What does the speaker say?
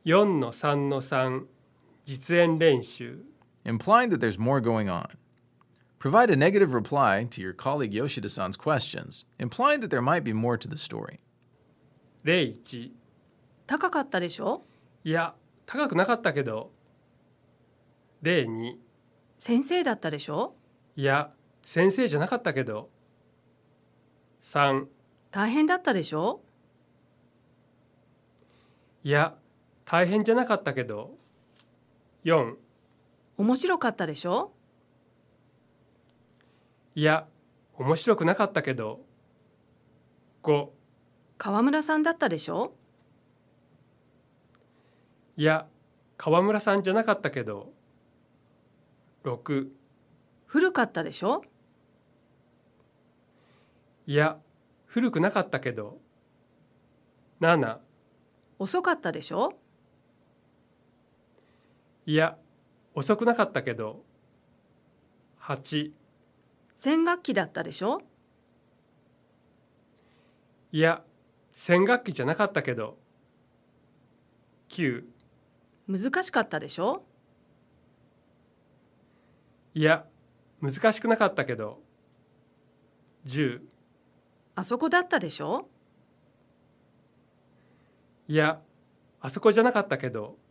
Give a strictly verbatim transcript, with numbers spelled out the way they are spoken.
よんのさんのさん 実演練習 Implying that there's more going on. Provide a negative reply to your colleague Yoshida-san's questions, implying that there might be more to the story. ゼロいち高かったでしょ？ いや、高くなかったけど。ゼロに先生だったでしょ？ いや、先生じゃなかったけど。さん大変だったでしょ？ いや、大変じゃなかったけど。よん面白かったでしょ？ いや、面白くなかったけど。ご川村さんだったでしょ？ いや、川村さんじゃなかったけど。ろく古かったでしょ？ いや、古くなかったけど。なな遅かったでしょ？ いや、遅くなかったけど。はち先学期だったでしょ？ いや、先学期じゃなかったけど。きゅう難しかったでしょ？ いや、難しくなかったけど。じゅうあそこだったでしょ？ いや、あそこじゃなかったけど。